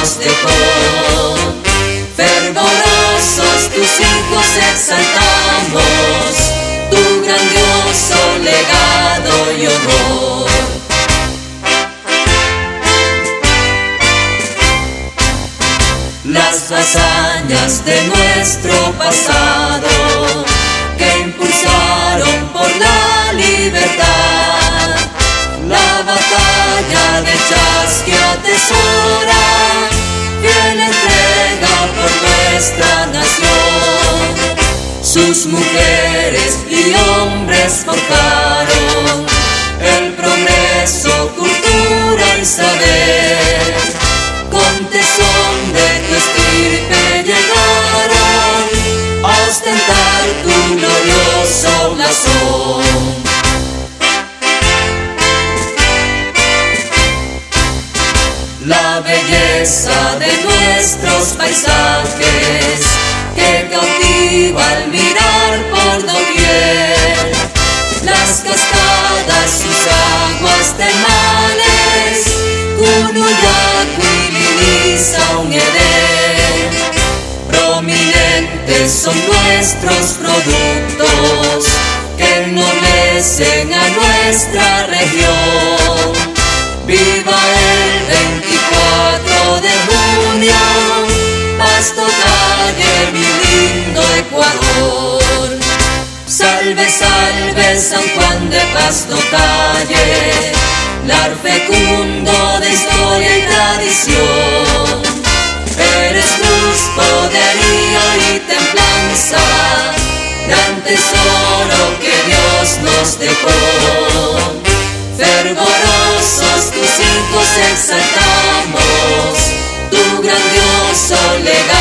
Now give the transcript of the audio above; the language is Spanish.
nos dejó. Fervorosos tus hijos exaltamos tu grandioso legado y honor. Las hazañas de nuestro pasado que impulsaron por la libertad, la batalla de Chas que atesora fiel entrega por nuestra nación. Sus mujeres y hombres forjaron el progreso, cultura y saber. Con tesón de tu estirpe llegaron a ostentar tu glorioso blasón. La belleza de nuestros paisajes que cautiva al mirar por doquier, las cascadas, sus aguas termales, Cunuyacu y Lizaunedén. Prominentes son nuestros productos que ennoblecen a nuestra región. Viva el 24 de junio, Pasto Calle, mi lindo Ecuador. Salve, salve San Juan de Pasto Calle, lar fecundo de historia y tradición. Eres luz, poderío y templanza, gran tesoro que Dios nos dejó. Fervorosos tus hijos exaltamos tu grandioso legado.